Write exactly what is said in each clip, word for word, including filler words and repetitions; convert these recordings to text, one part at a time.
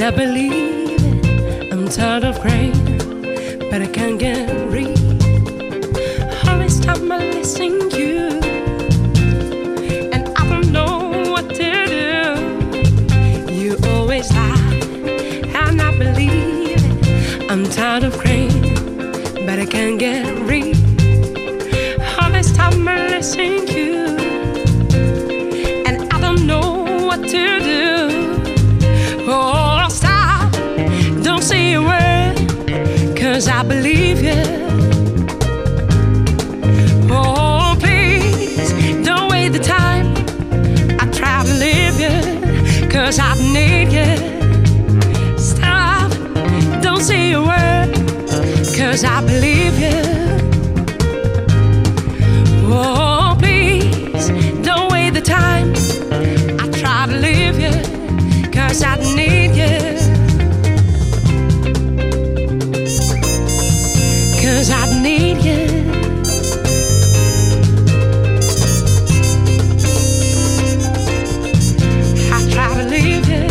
not believe it. I'm tired of crying, but I can't get rid. All this time I listen to you, and I don't know what to do. You always lie, I'm not believe it. I'm tired of crying, but I can't get rid. All this time I listen to you, and I don't know what to do. Oh, stop, don't say a word, 'cause I believe you. Oh, please, don't wait the time. I try to leave you, 'cause I need you. Stop, don't say a word, 'cause I believe you. Oh, please, don't wait the time. I try to leave you, 'cause I need you. 'Cause I need you. I try to leave you.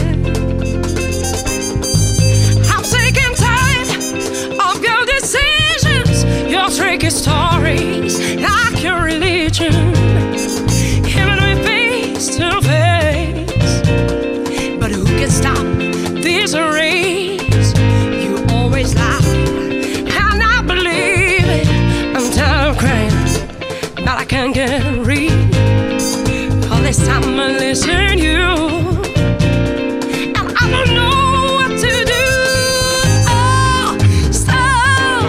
I'm sick and tired of your decisions, your tricky stories, like your religion. Even we face to face, but who can stop this race? You always lie, and I believe it. I'm tired of crying, but I can't get rid. All this time I listen to you, and I don't know what to do. Oh, stop.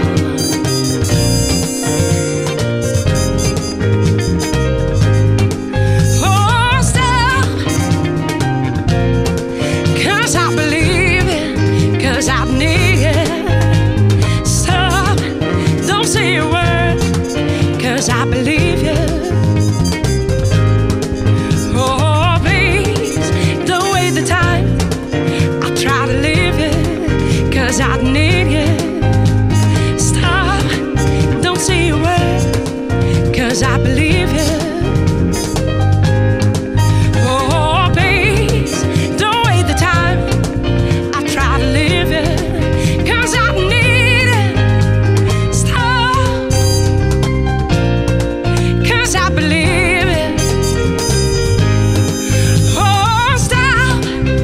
Oh, stop. 'Cause I believe it, 'cause I need it. Stop, don't say a word, 'cause I believe you. Oh, please, don't wait the time. I try to leave you, 'cause I need you. Stop, don't say a word, 'cause I believe you. Oh, please, don't wait the time. I try to leave you, 'cause I need it. Stop, 'cause I believe it. Oh, stop,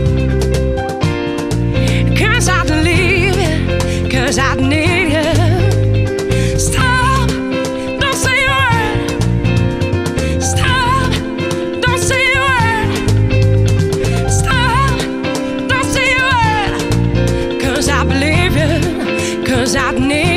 'cause I believe it, 'cause I need you. Stop, don't say a word. Stop, don't say a word. Stop, don't say a word, 'cause I believe you, 'cause I need